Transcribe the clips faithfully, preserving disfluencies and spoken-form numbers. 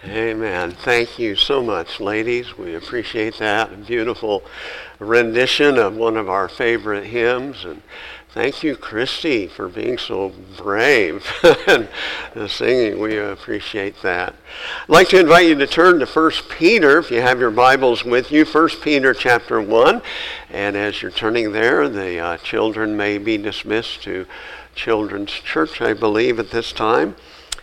Amen. Thank you so much, ladies. We appreciate that. A beautiful rendition of one of our favorite hymns. And thank you, Christy, for being so brave and singing. We appreciate that. I'd like to invite you to turn to First Peter, if you have your Bibles with you. First Peter chapter one. And as you're turning there, the uh, children may be dismissed to Children's Church, I believe, at this time.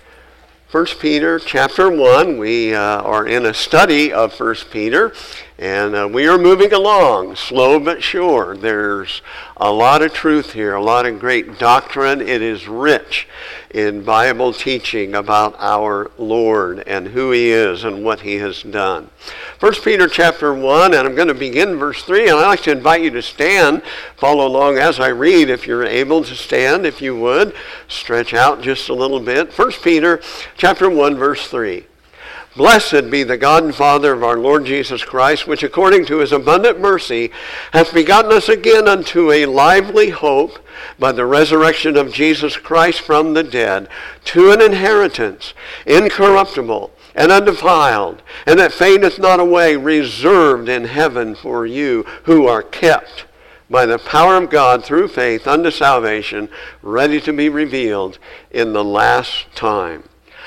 First Peter chapter one, we uh, are in a study of First Peter, and uh, we are moving along, slow but sure. There's a lot of truth here, a lot of great doctrine. It is rich in Bible teaching about our Lord and who He is and what He has done. First Peter chapter one, and I'm going to begin verse three, and I'd like to invite you to stand, follow along as I read. If you're able to stand, if you would, stretch out just a little bit. First Peter chapter one, verse three. Blessed be the God and Father of our Lord Jesus Christ, which according to His abundant mercy hath begotten us again unto a lively hope by the resurrection of Jesus Christ from the dead, to an inheritance incorruptible and undefiled, and that fadeth not away, reserved in heaven for you, who are kept by the power of God through faith unto salvation, ready to be revealed in the last time.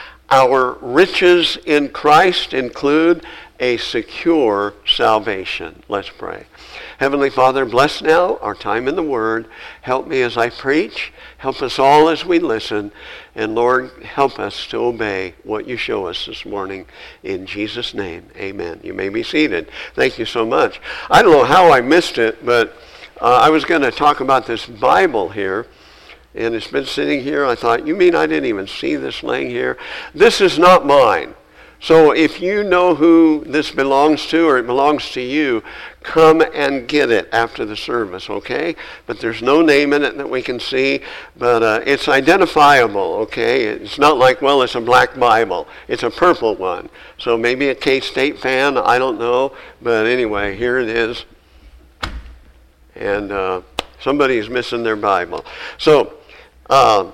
Our riches in Christ include a secure salvation. Let's pray. Heavenly Father, bless now our time in the Word. Help me as I preach. Help us all as we listen. And Lord, help us to obey what you show us this morning. In Jesus' name, amen. You may be seated. Thank you so much. I don't know how I missed it, but uh, I was going to talk about this Bible here. And it's been sitting here. I thought, you mean I didn't even see this laying here? This is not mine. So if you know who this belongs to, or it belongs to you, come and get it after the service, okay? But there's no name in it that we can see, but uh, it's identifiable, okay? It's not like, well, it's a black Bible. It's a purple one. So maybe a K-State fan, I don't know. But anyway, here it is. And uh, somebody's missing their Bible. So, Uh,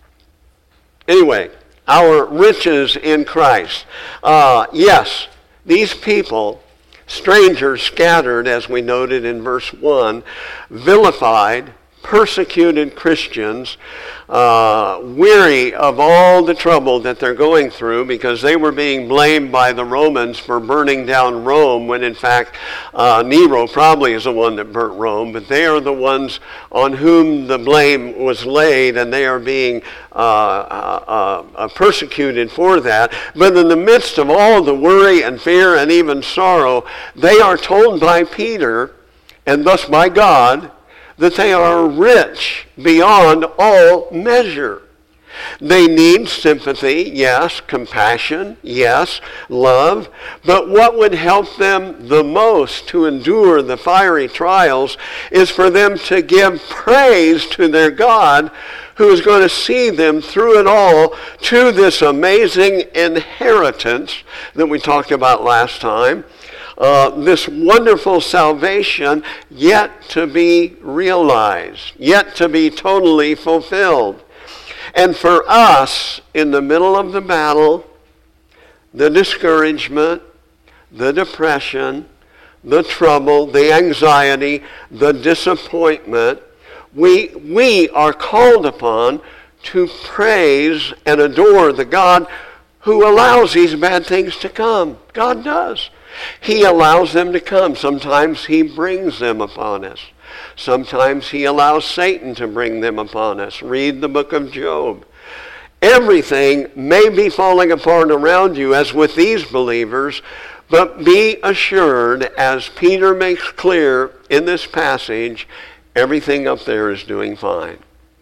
anyway, our riches in Christ. Uh, yes, these people, strangers scattered, as we noted in verse one, vilified, persecuted Christians, uh, weary of all the trouble that they're going through because they were being blamed by the Romans for burning down Rome, when in fact uh, Nero probably is the one that burnt Rome, but they are the ones on whom the blame was laid, and they are being uh, uh, uh, persecuted for that. But in the midst of all the worry and fear and even sorrow, they are told by Peter, and thus by God, that they are rich beyond all measure. They need sympathy, yes, compassion, yes, love, but what would help them the most to endure the fiery trials is for them to give praise to their God, who is going to see them through it all to this amazing inheritance that we talked about last time. Uh, this wonderful salvation yet to be realized, yet to be totally fulfilled. And for us, in the middle of the battle, the discouragement, the depression, the trouble, the anxiety, the disappointment, we, we are called upon to praise and adore the God who allows these bad things to come. God does. He allows them to come. Sometimes He brings them upon us. Sometimes He allows Satan to bring them upon us. Read the book of Job. Everything may be falling apart around you, as with these believers, but be assured, as Peter makes clear in this passage, everything up there is doing fine.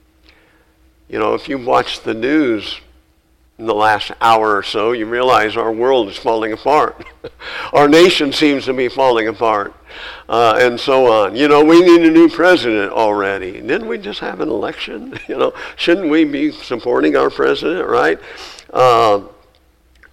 You know, if you watch the news in the last hour or so, you realize our world is falling apart. Our nation seems to be falling apart, uh, and so on. You know, we need a new president already. Didn't we just have an election? You know, shouldn't we be supporting our president, right? Uh,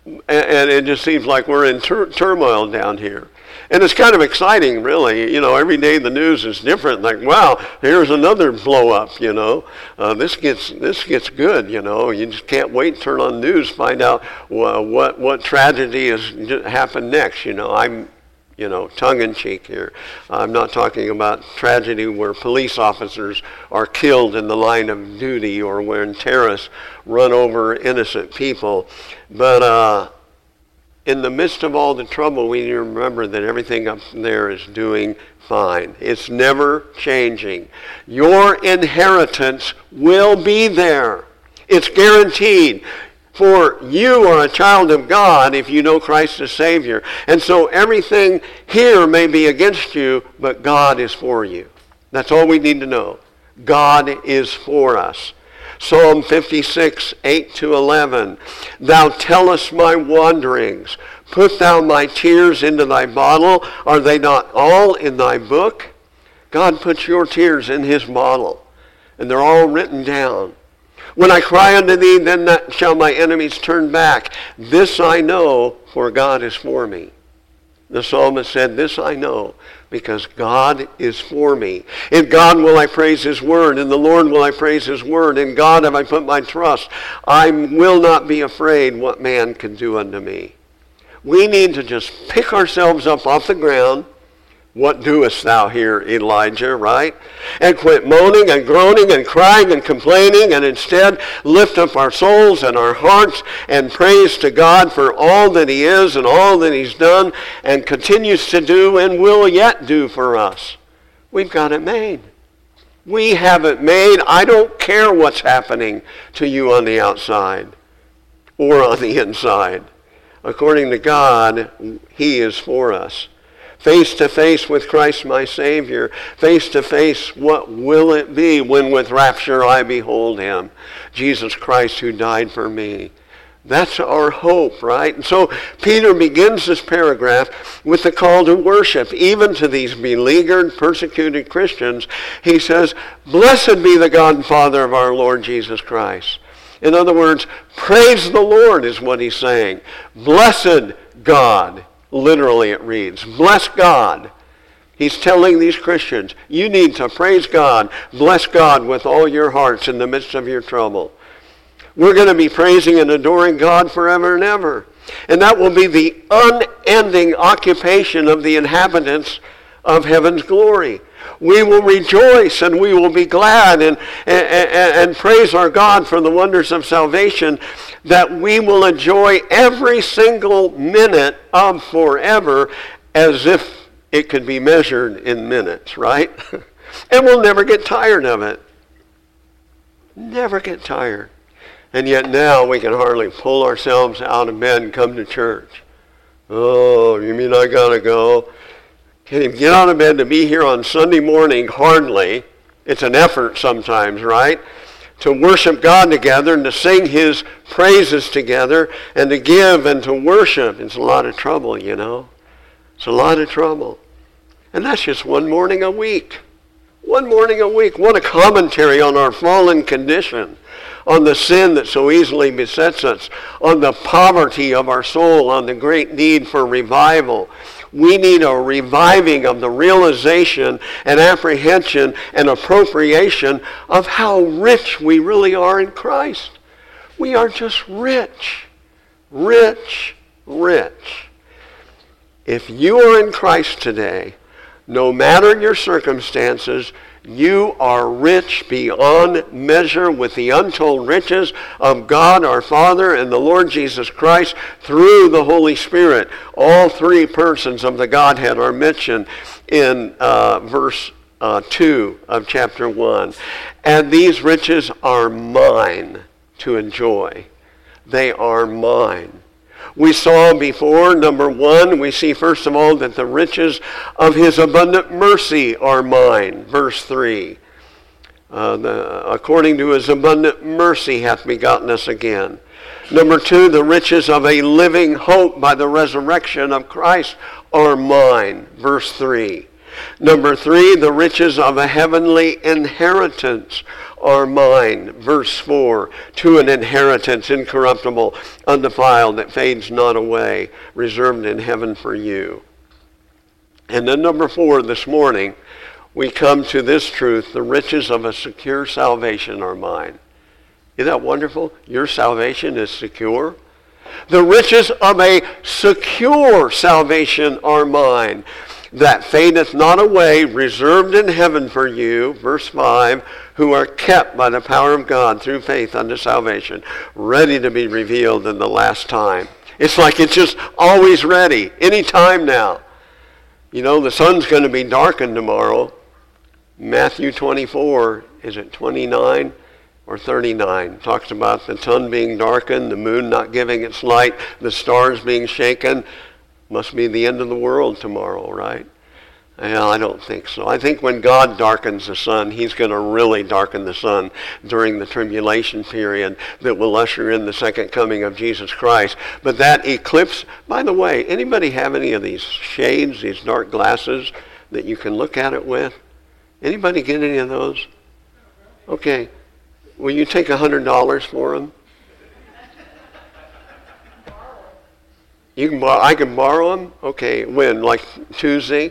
and it just seems like we're in tur- turmoil down here. And it's kind of exciting, really. You know, every day the news is different. Like, wow, here's another blow up, you know. Uh, this gets this gets good, you know. You just can't wait to turn on the news, find out well, what, what tragedy has happened next, you know. I'm, you know, tongue-in-cheek here. I'm not talking about tragedy where police officers are killed in the line of duty or when terrorists run over innocent people. But uh, in the midst of all the trouble, we need to remember that everything up there is doing fine. It's never changing. Your inheritance will be there. It's guaranteed. For you are a child of God if you know Christ as Savior. And so everything here may be against you, but God is for you. That's all we need to know. God is for us. Psalm fifty-six, eight to eleven. Thou tellest my wanderings. Put thou my tears into thy bottle. Are they not all in thy book? God puts your tears in his bottle. And they're all written down. When I cry unto thee, then that shall my enemies turn back. This I know, for God is for me. The psalmist said, this I know, because God is for me. In God will I praise his word. In the Lord will I praise his word. In God have I put my trust. I will not be afraid what man can do unto me. We need to just pick ourselves up off the ground. What doest thou here, Elijah, right? And quit moaning and groaning and crying and complaining, and instead lift up our souls and our hearts and praise to God for all that he is and all that he's done and continues to do and will yet do for us. We've got it made. We have it made. I don't care what's happening to you on the outside or on the inside. According to God, he is for us. Face to face with Christ my Savior. Face to face, what will it be when with rapture I behold him? Jesus Christ who died for me. That's our hope, right? And so Peter begins this paragraph with the call to worship, even to these beleaguered, persecuted Christians. He says, blessed be the God and Father of our Lord Jesus Christ. In other words, praise the Lord is what he's saying. Blessed God. Literally it reads, bless God. He's telling these Christians, you need to praise God, bless God with all your hearts in the midst of your trouble. We're going to be praising and adoring God forever and ever. And that will be the unending occupation of the inhabitants of heaven's glory. We will rejoice and we will be glad and, and, and, and praise our God for the wonders of salvation, that we will enjoy every single minute of forever as if it could be measured in minutes, right? And we'll never get tired of it. Never get tired. And yet now we can hardly pull ourselves out of bed and come to church. Oh, you mean I gotta go? Can't even get out of bed to be here on Sunday morning, hardly. It's an effort sometimes, right? To worship God together and to sing his praises together and to give and to worship. It's a lot of trouble, you know. It's a lot of trouble. And that's just one morning a week. One morning a week. What a commentary on our fallen condition, on the sin that so easily besets us, on the poverty of our soul, on the great need for revival. We need a reviving of the realization and apprehension and appropriation of how rich we really are in Christ. We are just rich, rich, rich. If you are in Christ today, no matter your circumstances, you are rich beyond measure with the untold riches of God our Father and the Lord Jesus Christ through the Holy Spirit. All three persons of the Godhead are mentioned in uh, verse uh, two of chapter one. And these riches are mine to enjoy. They are mine. We saw before, number one, we see first of all that the riches of his abundant mercy are mine. Verse three. Uh, the, according to his abundant mercy hath begotten us again. Number two, the riches of a living hope by the resurrection of Christ are mine. Verse three. Number three, the riches of a heavenly inheritance are mine. Verse four, to an inheritance incorruptible, undefiled, that fades not away, reserved in heaven for you. And then number four, this morning, we come to this truth: the riches of a secure salvation are mine. Isn't that wonderful? Your salvation is secure. The riches of a secure salvation are mine, that fadeth not away, reserved in heaven for you, verse five, who are kept by the power of God through faith unto salvation, ready to be revealed in the last time. It's like it's just always ready, any time now. You know, the sun's going to be darkened tomorrow. Matthew twenty-four, is it twenty-nine or thirty-nine? Talks about the sun being darkened, the moon not giving its light, the stars being shaken. Must be the end of the world tomorrow, right? Well, I don't think so. I think when God darkens the sun, he's going to really darken the sun during the tribulation period that will usher in the second coming of Jesus Christ. But that eclipse, by the way, anybody have any of these shades, these dark glasses that you can look at it with? Anybody get any of those? Okay. Will you take one hundred dollars for them? You can borrow, I can borrow them? Okay, when? Like Tuesday?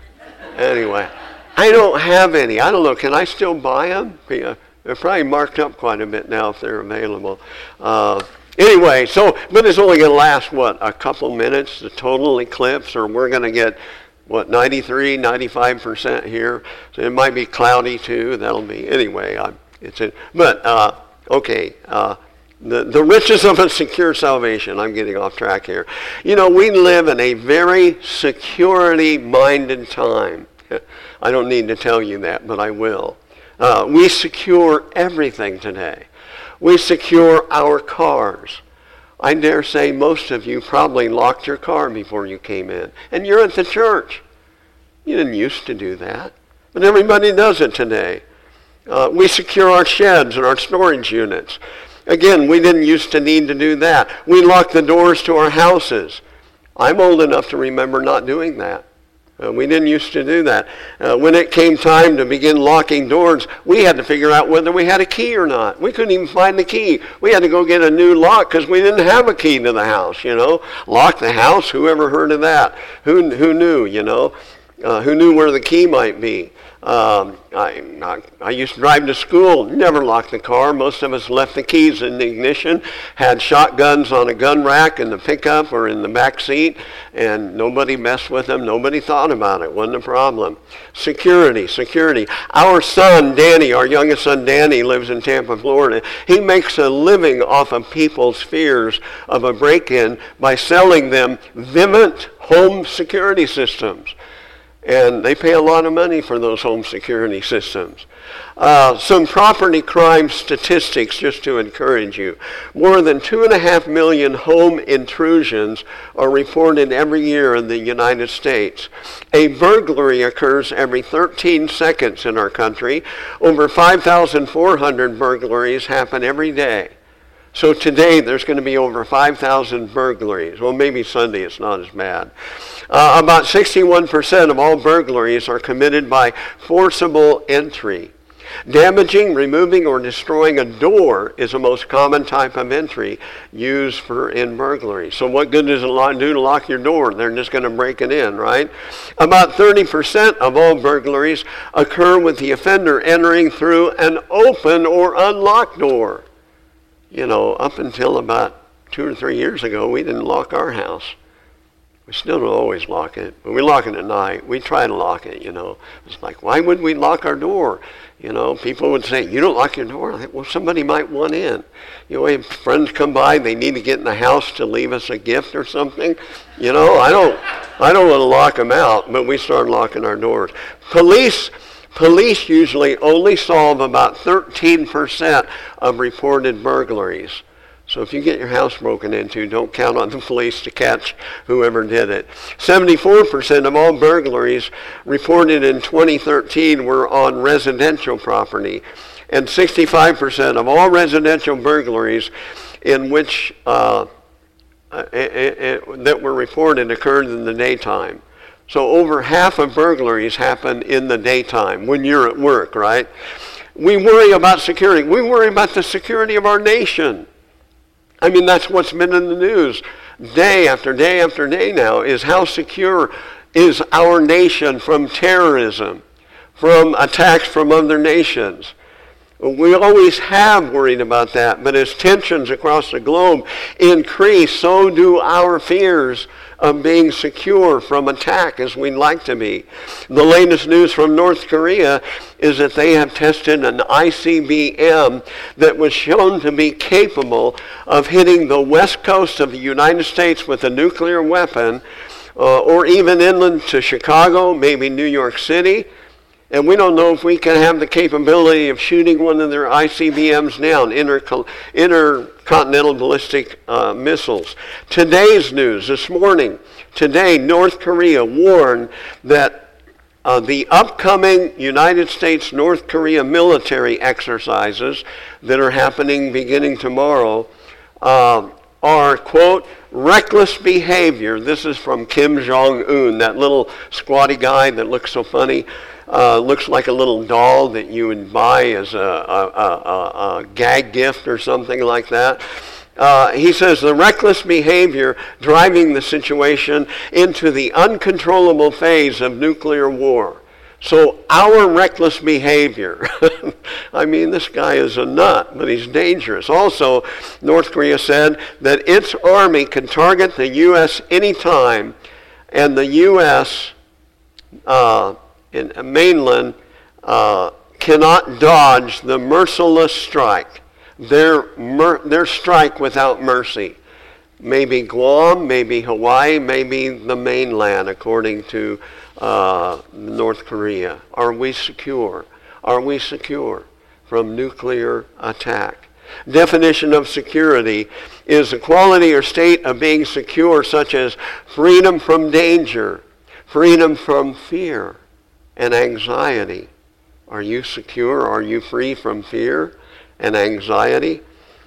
Anyway, I don't have any. I don't know. Can I still buy them? They're probably marked up quite a bit now if they're available. Uh, anyway, so, but it's only going to last, what, a couple minutes, the total eclipse, or we're going to get, what, ninety-three, ninety-five percent here. So it might be cloudy too. That'll be, anyway, I, it's in, but, uh, okay, uh, The, the riches of a secure salvation. I'm getting off track here. You know, we live in a very security-minded time. I don't need to tell you that, but I will. Uh, we secure everything today. We secure our cars. I dare say most of you probably locked your car before you came in. And you're at the church. You didn't used to do that. But everybody does it today. Uh, we secure our sheds and our storage units. Again, we didn't used to need to do that. We lock the doors to our houses. I'm old enough to remember not doing that. Uh, we didn't used to do that. Uh, when it came time to begin locking doors, we had to figure out whether we had a key or not. We couldn't even find the key. We had to go get a new lock because we didn't have a key to the house, you know. Lock the house, who ever heard of that? Who, who knew, you know? Uh, who knew where the key might be? Um, I, I, I used to drive to school, never locked the car. Most of us left the keys in the ignition, had shotguns on a gun rack in the pickup or in the back seat, and nobody messed with them. Nobody thought about it. Wasn't a problem. Security, security. Our son, Danny, our youngest son, Danny, lives in Tampa, Florida. He makes a living off of people's fears of a break-in by selling them Vivint home security systems. And they pay a lot of money for those home security systems. Uh, some property crime statistics just to encourage you. More than two and a half million home intrusions are reported every year in the United States. A burglary occurs every thirteen seconds in our country. Over five thousand four hundred burglaries happen every day. So today there's going to be over five thousand burglaries. Well, maybe Sunday it's not as bad. Uh, about sixty-one percent of all burglaries are committed by forcible entry. Damaging, removing, or destroying a door is the most common type of entry used for in burglary. So what good does it do to lock your door? They're just going to break it in, right? About thirty percent of all burglaries occur with the offender entering through an open or unlocked door. You know, up until about two or three years ago, we didn't lock our house. We still don't always lock it, but we lock it at night. We try to lock it, you know. It's like, why would we lock our door? You know, people would say, you don't lock your door? I think, well, somebody might want in. You know, if friends come by, they need to get in the house to leave us a gift or something. You know, I don't, I don't want to lock them out, but we start locking our doors. Police Police usually only solve about thirteen percent of reported burglaries. So if you get your house broken into, don't count on the police to catch whoever did it. seventy-four percent of all burglaries reported in twenty thirteen were on residential property, and sixty-five percent of all residential burglaries in which uh, it, it, it, that were reported occurred in the daytime. So over half of burglaries happen in the daytime when you're at work, right? We worry about security. We worry about the security of our nation. I mean, that's what's been in the news day after day after day now, is how secure is our nation from terrorism, from attacks from other nations. We always have worried about that, but as tensions across the globe increase, so do our fears of being secure from attack as we'd like to be. The latest news from North Korea is that they have tested an I C B M that was shown to be capable of hitting the west coast of the United States with a nuclear weapon, uh, or even inland to Chicago, maybe New York City. And we don't know if we can have the capability of shooting one of their I C B Ms down, inter- intercontinental ballistic uh, missiles. Today's news, this morning, today, North Korea warned that uh, the upcoming United States-North Korea military exercises that are happening beginning tomorrow uh, are, quote, reckless behavior. This is from Kim Jong-un, that little squatty guy that looks so funny. Uh, looks like a little doll that you would buy as a, a, a, a gag gift or something like that. Uh, he says the reckless behavior driving the situation into the uncontrollable phase of nuclear war. So our reckless behavior, I mean, this guy is a nut, but he's dangerous. Also, North Korea said that its army can target the U S anytime, and the U S uh, in mainland uh, cannot dodge the merciless strike. Their, mer- their strike without mercy. Maybe Guam, maybe Hawaii, maybe the mainland, according to uh, North Korea. Are we secure? Are we secure from nuclear attack? Definition of security is the quality or state of being secure, such as freedom from danger, freedom from fear, and anxiety. Are you secure? Are you free from fear and anxiety?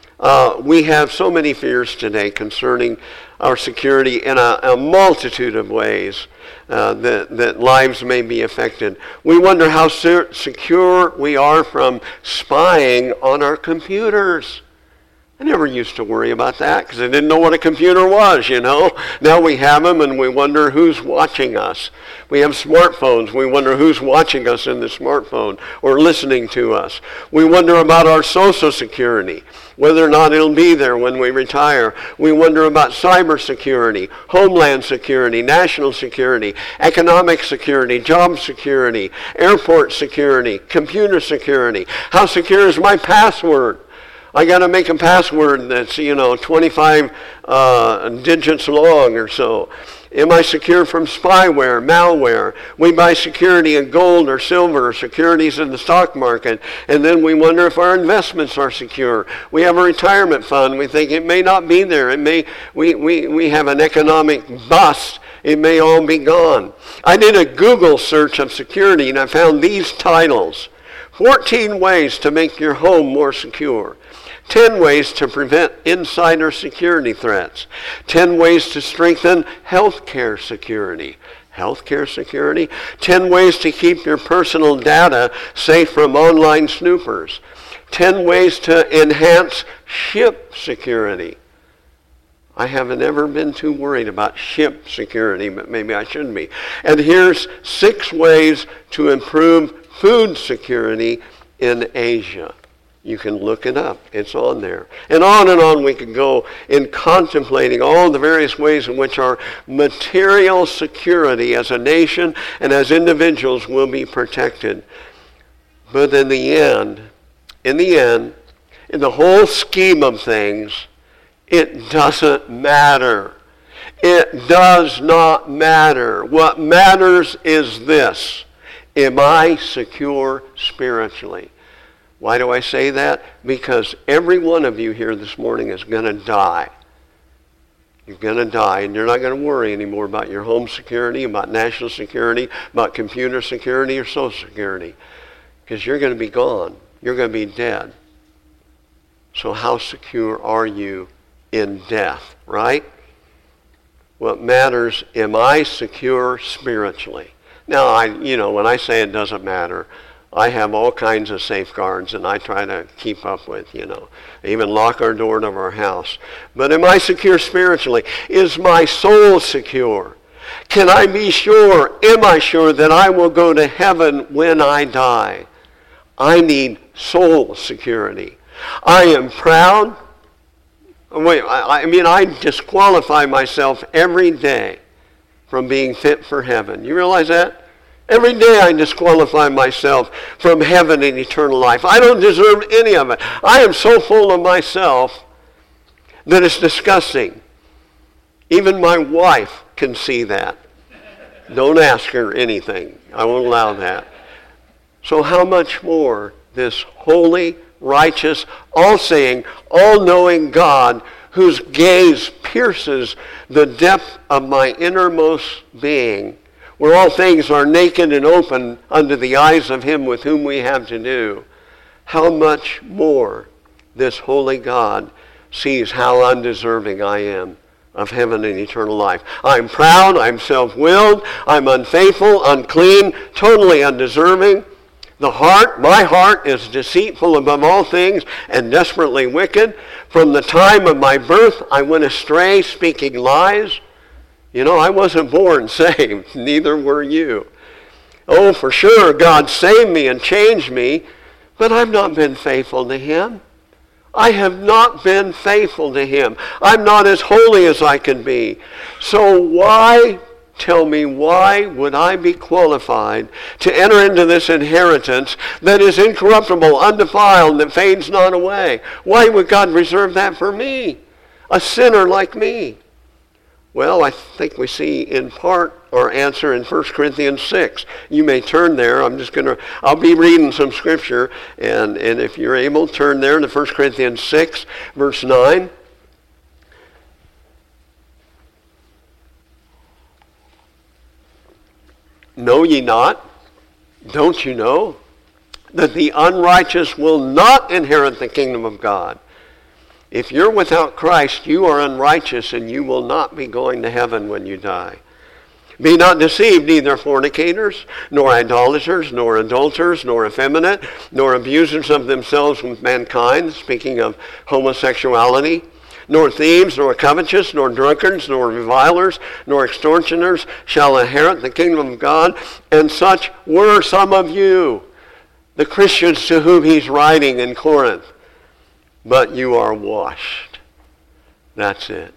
Uh, we have so many fears today concerning our security in a, a multitude of ways uh, that, that lives may be affected. We wonder how se- secure we are from spying on our computers. I never used to worry about that because I didn't know what a computer was, you know. Now we have them and we wonder who's watching us. We have smartphones. We wonder who's watching us in the smartphone or listening to us. We wonder about our social security, whether or not it'll be there when we retire. We wonder about cybersecurity, homeland security, national security, economic security, job security, airport security, computer security. How secure is my password? I got to make a password that's, you know, twenty-five uh, digits long or so. Am I secure from spyware, malware? We buy security in gold or silver or securities in the stock market, and then we wonder if our investments are secure. We have a retirement fund. We think it may not be there. It may. We, we, we have an economic bust. It may all be gone. I did a Google search of security, and I found these titles. fourteen ways to make your home more secure. ten ways to prevent insider security threats. ten ways to strengthen healthcare security. Healthcare security. ten ways to keep your personal data safe from online snoopers. ten ways to enhance ship security. I haven't ever been too worried about ship security, but maybe I shouldn't be. And here's six ways to improve food security in Asia. You can look it up. It's on there. And on and on we could go in contemplating all the various ways in which our material security as a nation and as individuals will be protected. But in the end, in the end, in the whole scheme of things, it doesn't matter. It does not matter. What matters is this. Am I secure spiritually? Why do I say that? Because every one of you here this morning is going to die. You're going to die, and you're not going to worry anymore about your home security, about national security, about computer security or social security, because you're going to be gone. You're going to be dead. So how secure are you in death, right? What matters, am I secure spiritually? Now, I, you know, when I say it doesn't matter, I have all kinds of safeguards, and I try to keep up with, you know. I even lock our door to our house. But am I secure spiritually? Is my soul secure? Can I be sure, am I sure that I will go to heaven when I die? I need soul security. I am proud. Wait, I, I mean, I disqualify myself every day from being fit for heaven. You realize that? Every day I disqualify myself from heaven and eternal life. I don't deserve any of it. I am so full of myself that it's disgusting. Even my wife can see that. Don't ask her anything. I won't allow that. So how much more this holy, righteous, all-seeing, all-knowing God whose gaze pierces the depth of my innermost being, where all things are naked and open under the eyes of him with whom we have to do, how much more this holy God sees how undeserving I am of heaven and eternal life. I'm proud, I'm self-willed, I'm unfaithful, unclean, totally undeserving. The heart, my heart, is deceitful above all things and desperately wicked. From the time of my birth, I went astray, speaking lies. You know, I wasn't born saved, neither were you. Oh, for sure, God saved me and changed me, but I've not been faithful to him. I have not been faithful to him. I'm not as holy as I can be. So why, tell me, why would I be qualified to enter into this inheritance that is incorruptible, undefiled, that fades not away? Why would God reserve that for me, a sinner like me? Well, I think we see in part our answer in First Corinthians six. You may turn there. I'm just going to, I'll be reading some scripture, and, and if you're able, turn there to First Corinthians six, verse nine. Know ye not, don't you know, that the unrighteous will not inherit the kingdom of God? If you're without Christ, you are unrighteous, and you will not be going to heaven when you die. Be not deceived, neither fornicators, nor idolaters, nor adulterers, nor effeminate, nor abusers of themselves with mankind, speaking of homosexuality, nor thieves, nor covetous, nor drunkards, nor revilers, nor extortioners shall inherit the kingdom of God. And such were some of you, the Christians to whom he's writing in Corinth. But you are washed. That's it.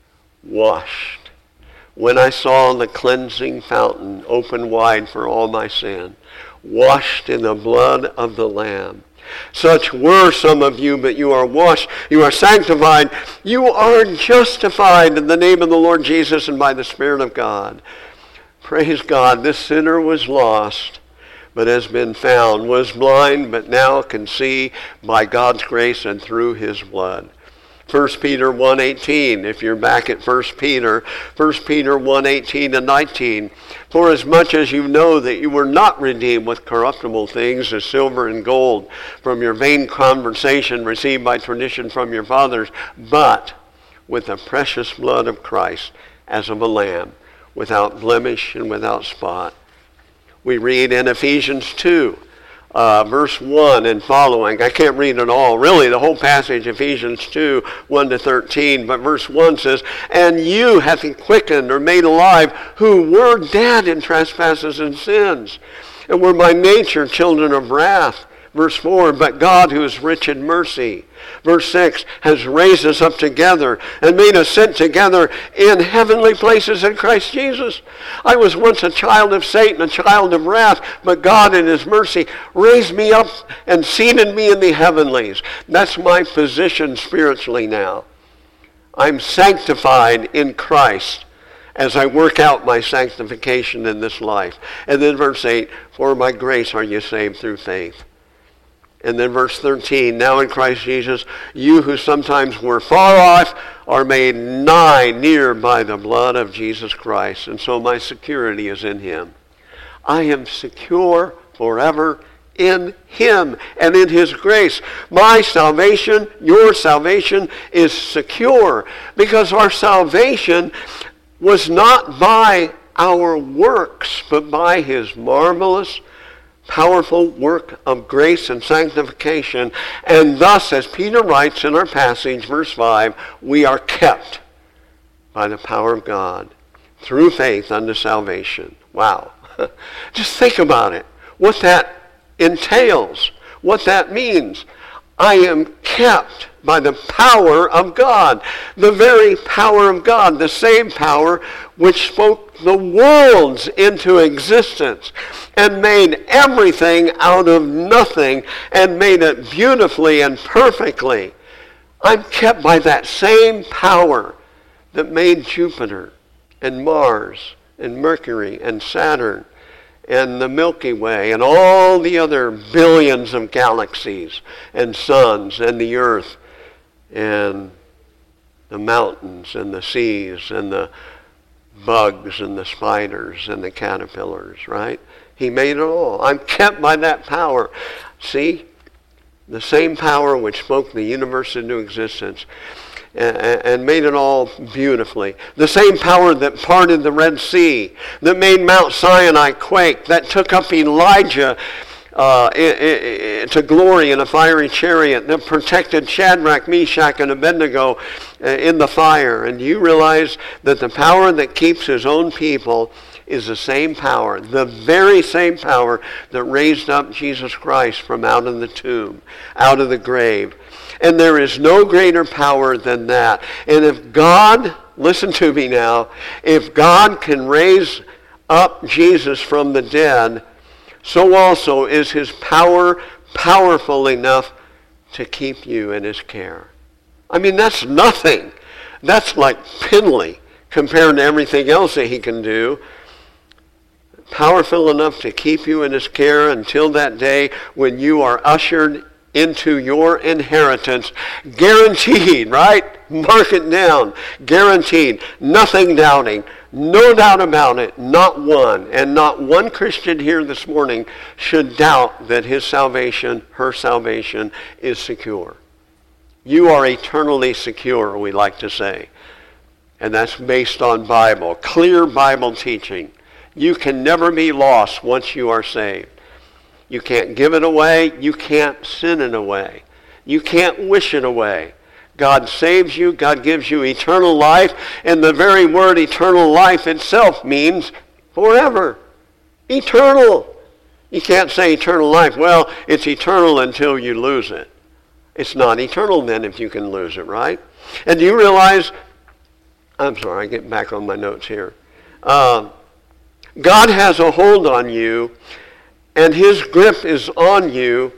Washed. When I saw the cleansing fountain open wide for all my sin, washed in the blood of the Lamb. Such were some of you, but you are washed, you are sanctified, you are justified in the name of the Lord Jesus and by the Spirit of God. Praise God, this sinner was lost, but has been found, was blind, but now can see by God's grace and through his blood. First Peter one eighteen, if you're back at First Peter, First Peter one eighteen and nineteen. For as much as you know that you were not redeemed with corruptible things as silver and gold from your vain conversation received by tradition from your fathers, but with the precious blood of Christ as of a lamb, without blemish and without spot. We read in Ephesians two, uh, verse one and following. I can't read it all. Really, the whole passage, Ephesians two, one to thirteen. But verse one says, and you hath he quickened or made alive who were dead in trespasses and sins, and were by nature children of wrath. Verse four, but God who is rich in mercy. Verse six, has raised us up together and made us sit together in heavenly places in Christ Jesus. I was once a child of Satan, a child of wrath, but God in his mercy raised me up and seated me in the heavenlies. That's my position spiritually now. I'm sanctified in Christ as I work out my sanctification in this life. And then verse eight, for by grace are you saved through faith. And then verse thirteen, now in Christ Jesus, you who sometimes were far off are made nigh near by the blood of Jesus Christ. And so my security is in him. I am secure forever in him and in his grace. My salvation, your salvation, is secure because our salvation was not by our works, but by his marvelous, powerful work of grace and sanctification. And thus, as Peter writes in our passage, verse five, we are kept by the power of God through faith unto salvation. Wow. Just think about it. What that entails. What that means. I am kept by the power of God. The very power of God. The same power which spoke the worlds into existence and made everything out of nothing and made it beautifully and perfectly. I'm kept by that same power that made Jupiter and Mars and Mercury and Saturn and the Milky Way and all the other billions of galaxies and suns and the earth and the mountains and the seas and the bugs and the spiders and the caterpillars, right? He made it all. I'm kept by that power. See? The same power which spoke the universe into existence and, and made it all beautifully. The same power that parted the Red Sea, that made Mount Sinai quake, that took up Elijah uh, to glory in a fiery chariot, that protected Shadrach, Meshach, and Abednego in the fire. And do you realize that the power that keeps his own people is the same power, the very same power that raised up Jesus Christ from out of the tomb, out of the grave. And there is no greater power than that. And if God, listen to me now, if God can raise up Jesus from the dead, so also is his power powerful enough to keep you in his care. I mean, that's nothing. That's like piddly compared to everything else that he can do. Powerful enough to keep you in his care until that day when you are ushered into your inheritance. Guaranteed, right? Mark it down. Guaranteed. Nothing doubting. No doubt about it. Not one. And not one Christian here this morning should doubt that his salvation, her salvation, is secure. You are eternally secure, we like to say. And that's based on Bible. Clear Bible teaching. You can never be lost once you are saved. You can't give it away. You can't sin it away. You can't wish it away. God saves you. God gives you eternal life. And the very word eternal life itself means forever. Eternal. You can't say eternal life. Well, it's eternal until you lose it. It's not eternal then if you can lose it, right? And do you realize, I'm sorry, I get back on my notes here. Um, God has a hold on you, and his grip is on you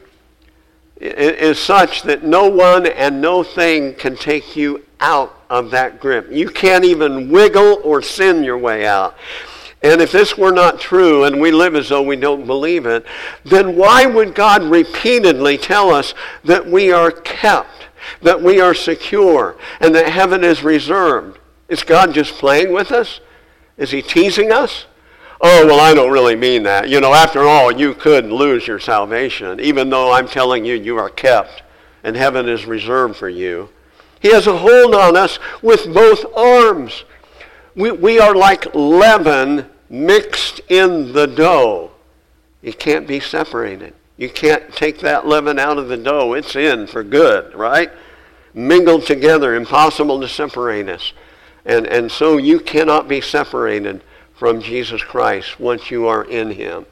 is such that no one and no thing can take you out of that grip. You can't even wiggle or sin your way out. And if this were not true, and we live as though we don't believe it, then why would God repeatedly tell us that we are kept, that we are secure, and that heaven is reserved? Is God just playing with us? Is he teasing us? Oh, well, I don't really mean that. You know, after all, you could lose your salvation, even though I'm telling you you are kept, and heaven is reserved for you. He has a hold on us with both arms. We, we are like leaven mixed in the dough. It can't be separated. You can't take that leaven out of the dough. It's in for good, right? Mingled together, impossible to separate us. And, and so you cannot be separated from Jesus Christ once you are in him.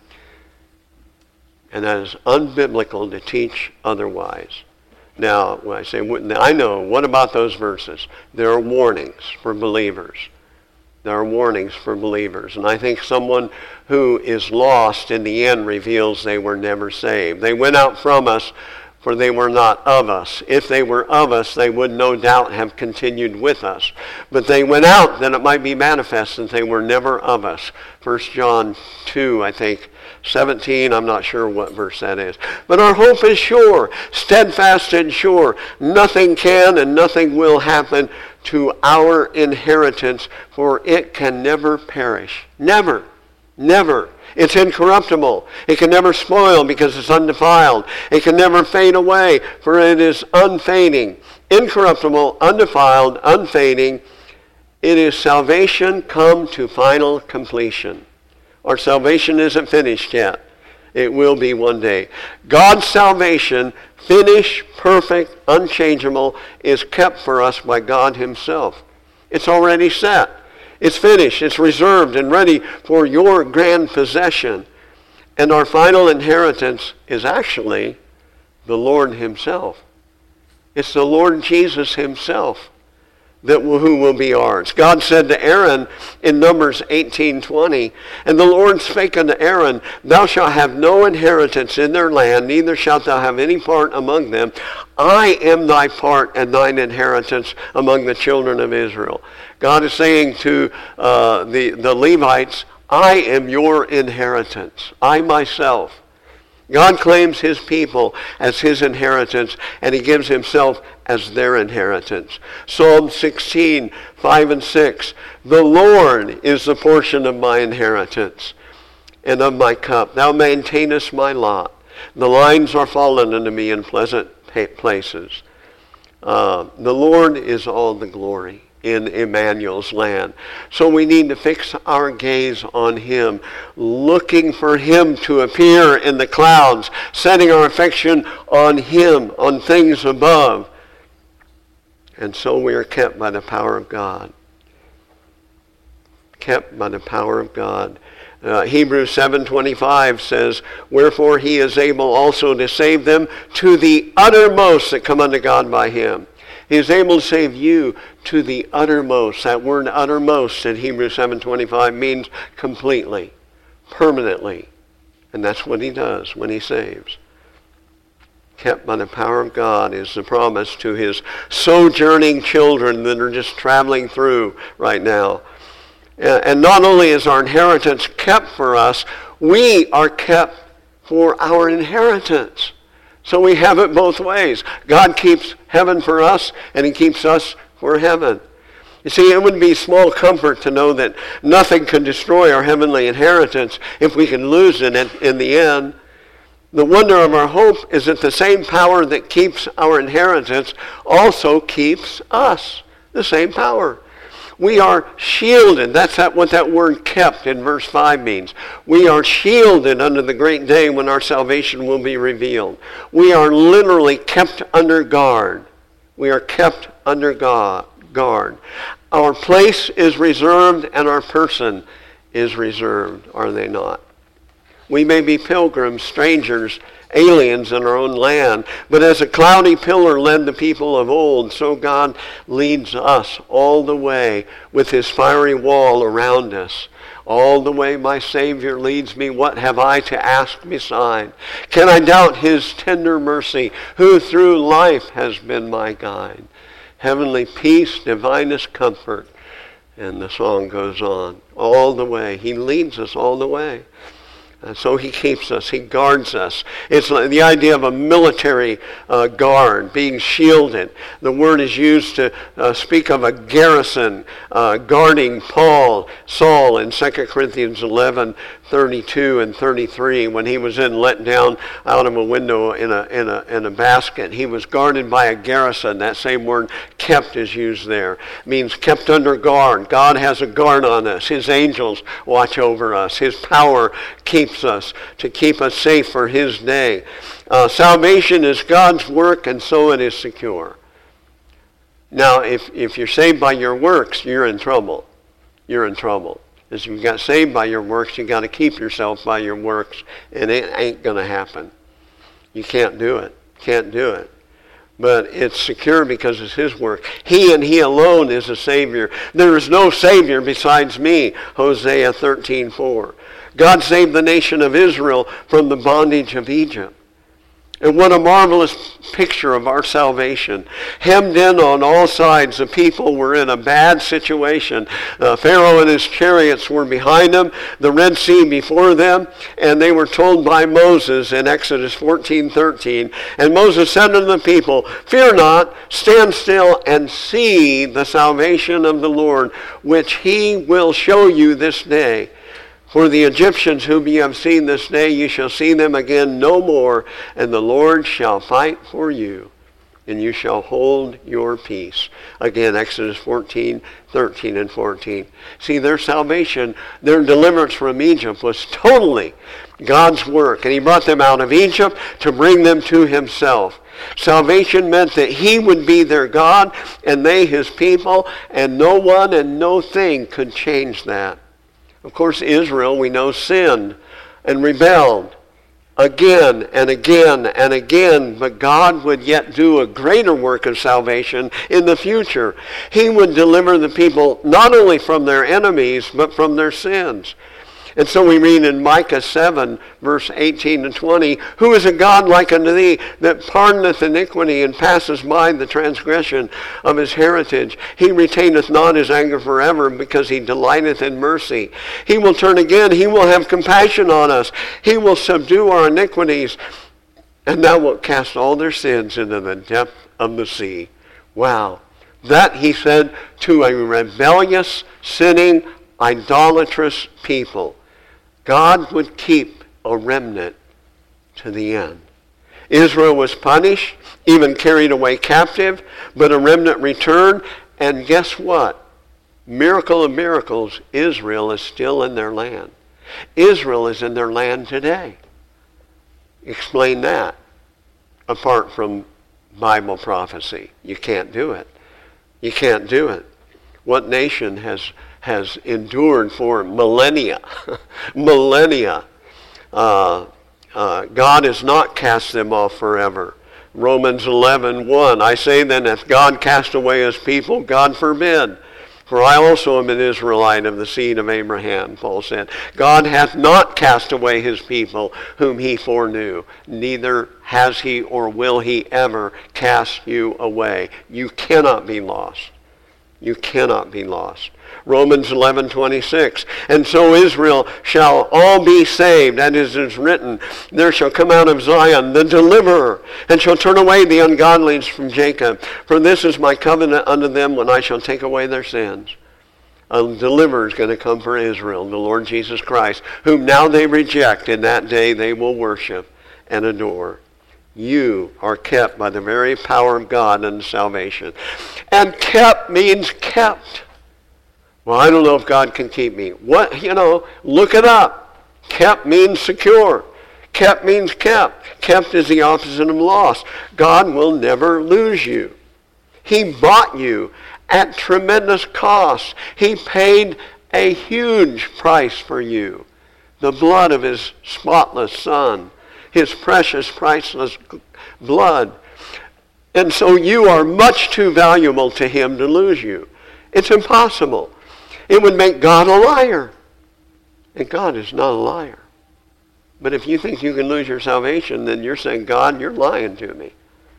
And that is unbiblical to teach otherwise. Now, when I say, I know, what about those verses? There are warnings for believers. There are warnings for believers. And I think someone who is lost in the end reveals they were never saved. They went out from us, for they were not of us. If they were of us, they would no doubt have continued with us. But they went out, then it might be manifest that they were never of us. First John two, I think, seventeen, I'm not sure what verse that is. But our hope is sure, steadfast and sure. Nothing can and nothing will happen to our inheritance, for it can never perish. Never. Never. It's incorruptible. It can never spoil because it's undefiled. It can never fade away, for it is unfading. Incorruptible, undefiled, unfading. It is salvation come to final completion. Our salvation isn't finished yet. It will be one day. God's salvation, finished, perfect, unchangeable, is kept for us by God himself. It's already set. It's finished. It's reserved and ready for your grand possession. And our final inheritance is actually the Lord himself. It's the Lord Jesus himself that will, who will be ours. God said to Aaron in Numbers eighteen twenty, "And the Lord spake unto Aaron, Thou shalt have no inheritance in their land, neither shalt thou have any part among them. I am thy part and thine inheritance among the children of Israel." God is saying to uh, the, the Levites, I am your inheritance. I myself. God claims his people as his inheritance, and he gives himself as their inheritance. Psalm sixteen, five and six. "The Lord is the portion of my inheritance and of my cup. Thou maintainest my lot. The lines are fallen unto me in pleasant places." Uh, the Lord is all the glory in Emmanuel's land. So we need to fix our gaze on him, looking for him to appear in the clouds, setting our affection on him, on things above. And so we are kept by the power of God. Kept by the power of God. Uh, Hebrews seven twenty-five says, "Wherefore he is able also to save them to the uttermost that come unto God by him." He is able to save you to the uttermost. That word uttermost in Hebrews seven twenty-five means completely, permanently. And that's what he does when he saves. Kept by the power of God is the promise to his sojourning children that are just traveling through right now. And not only is our inheritance kept for us, we are kept for our inheritance. So we have it both ways. God keeps heaven for us, and he keeps us for heaven. You see, it would be small comfort to know that nothing can destroy our heavenly inheritance if we can lose it in the end. The wonder of our hope is that the same power that keeps our inheritance also keeps us. The same power. We are shielded. That's what that word "kept" in verse five means. We are shielded unto the great day when our salvation will be revealed. We are literally kept under guard. We are kept under guard. Our place is reserved and our person is reserved, are they not? We may be pilgrims, strangers, aliens in our own land, but as a cloudy pillar led the people of old, so God leads us all the way with his fiery wall around us. All the way my Savior leads me, what have I to ask beside? Can I doubt his tender mercy, who through life has been my guide? Heavenly peace, divinest comfort. And the song goes on. All the way. He leads us all the way. And so he keeps us. He guards us. It's like the idea of a military uh, guard, being shielded. The word is used to uh, speak of a garrison uh, guarding Paul, Saul in Second Corinthians eleven, thirty-two and thirty-three, when he was then let down out of a window in a, in a, in a basket. He was guarded by a garrison. That same word "kept" is used there. It means kept under guard. God has a guard on us. His angels watch over us. His power keeps us to keep us safe for his day. Uh, salvation is God's work, and so it is secure. Now, if, if you're saved by your works, you're in trouble. You're in trouble. As you got saved by your works, you got to keep yourself by your works, and it ain't going to happen. You can't do it. Can't do it. But it's secure because it's his work. He and he alone is a Savior. There is no Savior besides me, Hosea thirteen four. God saved the nation of Israel from the bondage of Egypt. And what a marvelous picture of our salvation. Hemmed in on all sides, the people were in a bad situation. Uh, Pharaoh and his chariots were behind them, the Red Sea before them, and they were told by Moses in Exodus fourteen thirteen, and Moses said unto the people, "Fear not, stand still and see the salvation of the Lord, which he will show you this day. For the Egyptians whom ye have seen this day, ye shall see them again no more, and the Lord shall fight for you." and you shall hold your peace. Again, Exodus fourteen, thirteen and fourteen. See, their salvation, their deliverance from Egypt was totally God's work. And he brought them out of Egypt to bring them to himself. Salvation meant that he would be their God and they his people, and no one and no thing could change that. Of course, Israel, we know, sinned and rebelled again and again and again, but God would yet do a greater work of salvation in the future. He would deliver the people not only from their enemies, but from their sins. And so we read in Micah seven, verse eighteen and twenty, who is a God like unto thee, that pardoneth iniquity and passes by the transgression of his heritage? He retaineth not his anger forever, because he delighteth in mercy. He will turn again, he will have compassion on us. He will subdue our iniquities, and thou wilt cast all their sins into the depth of the sea. Wow. That, he said, to a rebellious, sinning, idolatrous people, God would keep a remnant to the end. Israel was punished, even carried away captive, but a remnant returned, and guess what? Miracle of miracles, Israel is still in their land. Israel is in their land today. Explain that apart from Bible prophecy. You can't do it. You can't do it. What nation has has endured for millennia, millennia. Uh, uh, God has not cast them off forever. Romans eleven, one, I say then, if God cast away his people, God forbid. For I also am an Israelite of the seed of Abraham, Paul said. God hath not cast away his people whom he foreknew. Neither has he or will he ever cast you away. You cannot be lost. You cannot be lost. Romans eleven, twenty-six. And so Israel shall all be saved. That is, it is written, there shall come out of Zion the deliverer, and shall turn away the ungodlies from Jacob. For this is my covenant unto them when I shall take away their sins. A deliverer is going to come for Israel, the Lord Jesus Christ, whom now they reject. In that day they will worship and adore. You are kept by the very power of God unto salvation. And kept means kept. Well, I don't know if God can keep me. What, you know, look it up. Kept means secure. Kept means kept. Kept is the opposite of lost. God will never lose you. He bought you at tremendous cost. He paid a huge price for you. The blood of his spotless Son. His precious, priceless blood. And so you are much too valuable to him to lose you. It's impossible. It would make God a liar. And God is not a liar. But if you think you can lose your salvation, then you're saying, God, you're lying to me.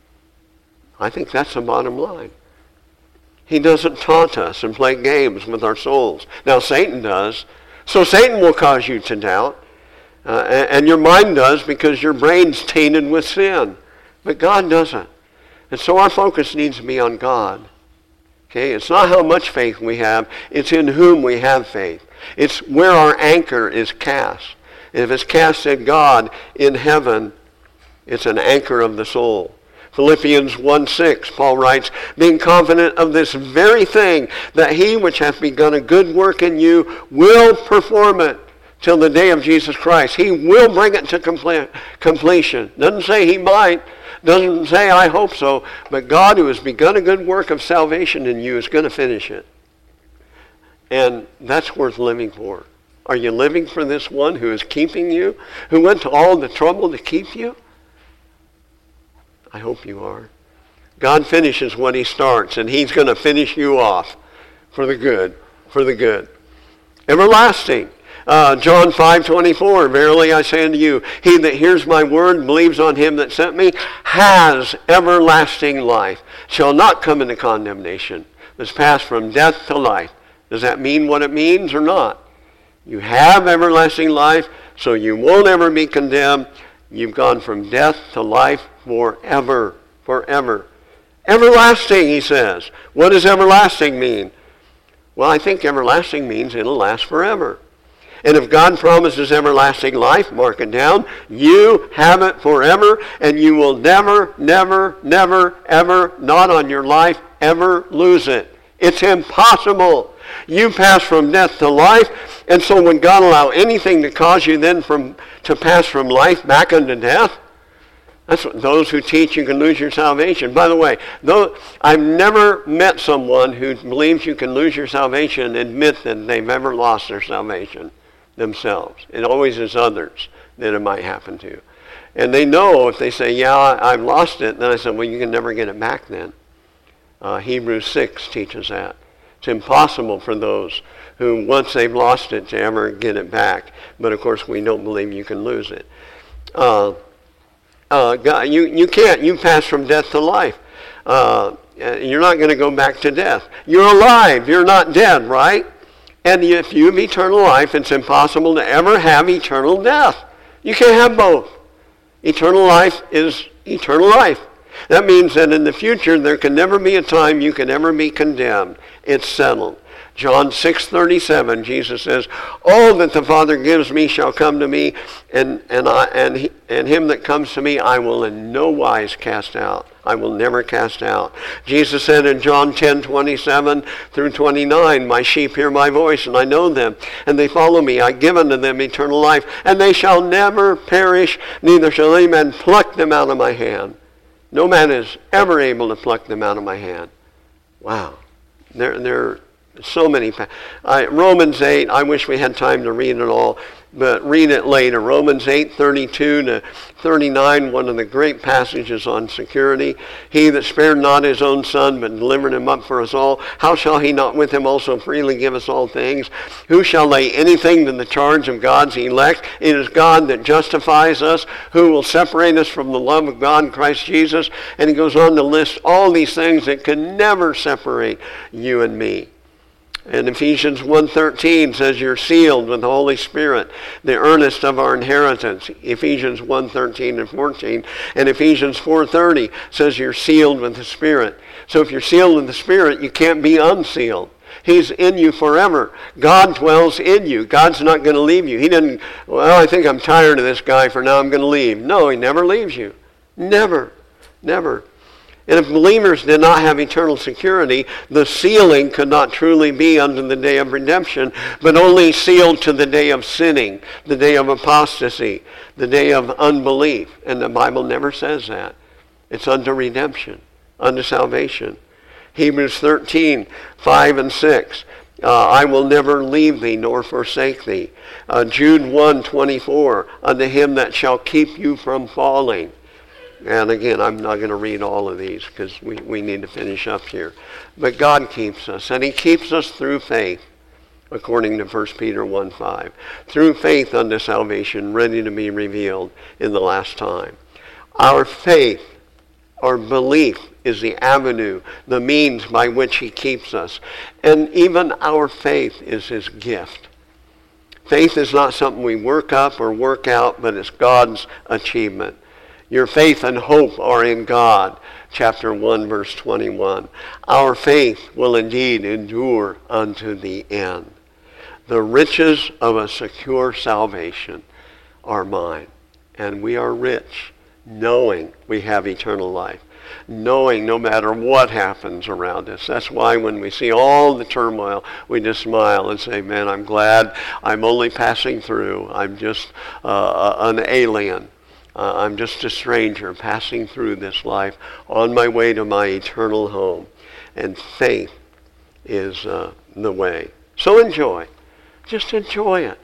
I think that's the bottom line. He doesn't taunt us and play games with our souls. Now, Satan does. So Satan will cause you to doubt. Uh, and, and your mind does, because your brain's tainted with sin. But God doesn't. And so our focus needs to be on God. Okay, it's not how much faith we have, it's in whom we have faith. It's where our anchor is cast. And if it's cast at God in heaven, it's an anchor of the soul. Philippians one six, Paul writes, being confident of this very thing, that he which hath begun a good work in you will perform it till the day of Jesus Christ. He will bring it to comple- completion. Doesn't say he might. Doesn't say I hope so. But God, who has begun a good work of salvation in you, is going to finish it. And that's worth living for. Are you living for this one who is keeping you? Who went to all the trouble to keep you? I hope you are. God finishes what he starts, and he's going to finish you off for the good. For the good. Everlasting. Uh, John five twenty-four, verily I say unto you, he that hears my word and believes on him that sent me has everlasting life, shall not come into condemnation, but is passed from death to life. Does that mean what it means or not? You have everlasting life, so you won't ever be condemned. You've gone from death to life forever, forever. Everlasting, he says. What does everlasting mean? Well, I think everlasting means it'll last forever. And if God promises everlasting life, mark it down, you have it forever, and you will never, never, never, ever, not on your life, ever lose it. It's impossible. You pass from death to life, and so would God allow anything to cause you then from to pass from life back into death? That's what those who teach you can lose your salvation. By the way, though I've never met someone who believes you can lose your salvation and admit that they've ever lost their salvation themselves. It always is others that it might happen to. And they know if they say, yeah, I've lost it, then I said, well, you can never get it back then. Uh, Hebrews six teaches that. It's impossible for those who, once they've lost it, to ever get it back. But, of course, we don't believe you can lose it. Uh, uh, God, you, you can't. You pass from death to life. Uh, you're not going to go back to death. You're alive. You're not dead, right? And if you have eternal life, it's impossible to ever have eternal death. You can't have both. Eternal life is eternal life. That means that in the future, there can never be a time you can ever be condemned. It's settled. John six thirty-seven, Jesus says, all that the Father gives me shall come to me, and, and, I, and, he, and him that comes to me I will in no wise cast out. I will never cast out. Jesus said in John ten twenty-seven through twenty-nine, my sheep hear my voice, and I know them, and they follow me. I give unto them eternal life, and they shall never perish, neither shall any man pluck them out of my hand. No man is ever able to pluck them out of my hand. Wow. There, there are so many. Uh, Romans eight, I wish we had time to read it all, but read it later. Romans eight thirty-two to thirty-nine, one of the great passages on security. He that spared not his own son, but delivered him up for us all, how shall he not with him also freely give us all things? Who shall lay anything to the charge of God's elect? It is God that justifies us. Who will separate us from the love of God in Christ Jesus? And he goes on to list all these things that can never separate you and me. And Ephesians one thirteen says you're sealed with the Holy Spirit, the earnest of our inheritance. Ephesians one thirteen and fourteen. And Ephesians four thirty says you're sealed with the Spirit. So if you're sealed with the Spirit, you can't be unsealed. He's in you forever. God dwells in you. God's not going to leave you. He didn't, well, I think I'm tired of this guy for now, I'm going to leave. No, he never leaves you. Never. Never. And if believers did not have eternal security, the sealing could not truly be unto the day of redemption, but only sealed to the day of sinning, the day of apostasy, the day of unbelief. And the Bible never says that. It's unto redemption, unto salvation. Hebrews thirteen, five and six. Uh, I will never leave thee nor forsake thee. Uh, Jude one twenty-four. Unto him that shall keep you from falling. And again, I'm not going to read all of these because we, we need to finish up here. But God keeps us, and he keeps us through faith, according to First Peter one five. Through faith unto salvation, ready to be revealed in the last time. Our faith, our belief, is the avenue, the means by which he keeps us. And even our faith is his gift. Faith is not something we work up or work out, but it's God's achievement. Your faith and hope are in God, chapter one, verse twenty-one. Our faith will indeed endure unto the end. The riches of a secure salvation are mine, and we are rich, knowing we have eternal life, knowing no matter what happens around us. That's why when we see all the turmoil, we just smile and say, man, I'm glad I'm only passing through. I'm just uh, an alien. Uh, I'm just a stranger passing through this life on my way to my eternal home. And faith is uh, the way. So enjoy. Just enjoy it.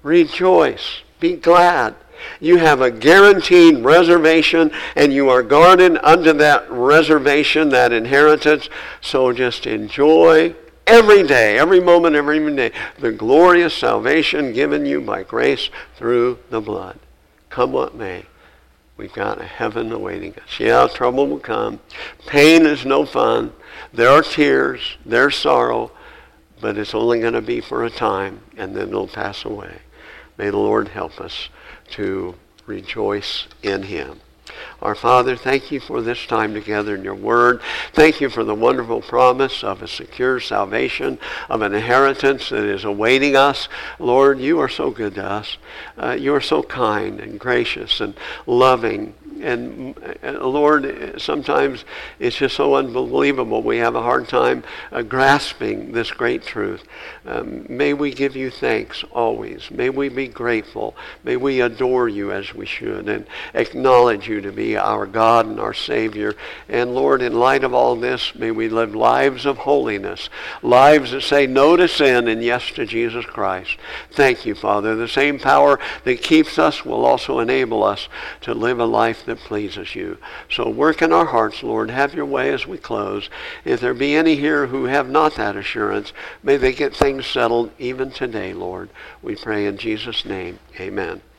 Rejoice. Be glad. You have a guaranteed reservation, and you are guarded unto that reservation, that inheritance. So just enjoy every day, every moment, every day, the glorious salvation given you by grace through the blood. Come what may, we've got a heaven awaiting us. Yeah, trouble will come. Pain is no fun. There are tears. There's sorrow. But it's only going to be for a time, and then it'll pass away. May the Lord help us to rejoice in him. Our Father, thank you for this time together in your word. Thank you for the wonderful promise of a secure salvation, of an inheritance that is awaiting us. Lord, you are so good to us. Uh, you are so kind and gracious and loving. And uh, Lord, sometimes it's just so unbelievable. We have a hard time uh, grasping this great truth. Um, may we give you thanks always. May we be grateful. May we adore you as we should and acknowledge you to be our God and our Savior. And Lord, in light of all this, may we live lives of holiness, lives that say no to sin and yes to Jesus Christ. Thank you, Father. The same power that keeps us will also enable us to live a life that pleases you. So work in our hearts, Lord. Have your way as we close. If there be any here who have not that assurance, may they get things settled even today, Lord. We pray in Jesus' name. Amen.